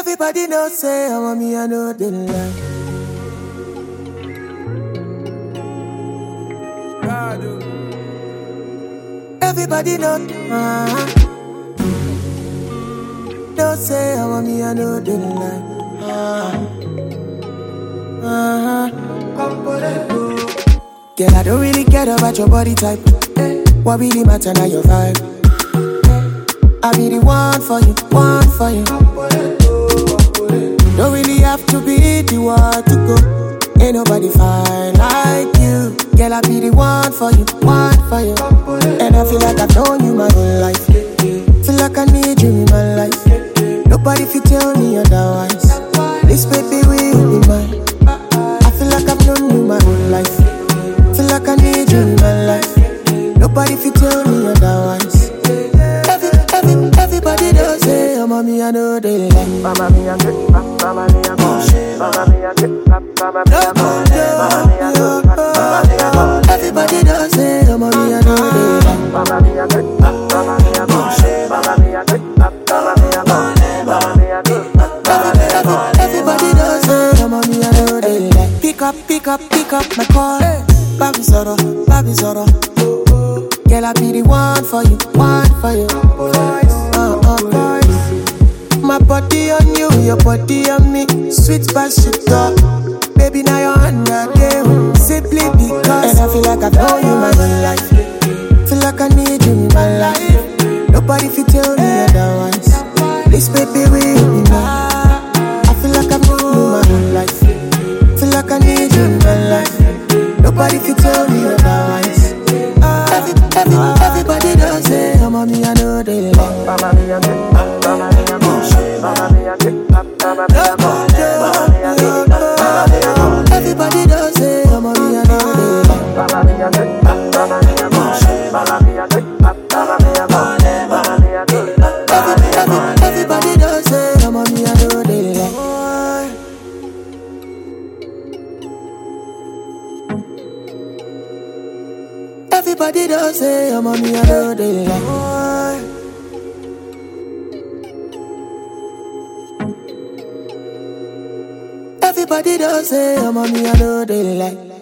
Everybody know say I want me, I know they lie. Everybody know, don't say I want me, I know they lie. Girl, I don't really care about your body type. What really matter now your vibe? I be the one for you, one for you. Don't really have to be the one to go. Ain't nobody fine like you. Girl, I be the one for you, one for you. And I feel like I've known you my whole life. Feel like I need you in my life. Nobody fit tell me otherwise. This baby will be mine. I feel like I've known you my whole life. Feel like I need you in my life. Nobody fit tell me otherwise. Everybody does say, oh mommy, I know they like. Mama me a good, mama me a good, mama me a good, mama me a good, mama me a good, mama me a good. Everybody does say, oh mommy, I know they like. Mama me a good, mama me a good, mama me a good, mama me a good, mama me a good, mama me a good. Everybody does say, oh mommy, I know they like. Pick up my call. Baby Zoro. Girl, I be the one for you, one for you. My body on you, your body on me. Sweet past shit up. Baby, now you're on your game. Simply because. And I feel like I've known you my whole life. Feel like I need you in my life. Nobody fit tell me otherwise. This baby will be mine. I feel like I've known you my whole life. Feel like I need you in my life. Nobody fit tell me otherwise. Everybody does say, oh mommy, I know they like. Mama me a good, mama me a good, mama me a good, mama me a good, mama me a good, mama me a good. Everybody does say, oh mommy, I know they like. Mama me a good, mama me a good, mama me a good, mama me a good, mama me a good, mama me a good. Everybody does say, oh mommy, I know they like. Everybody does say, oh mommy, I know they like. Everybody does say, oh mommy, I know they like.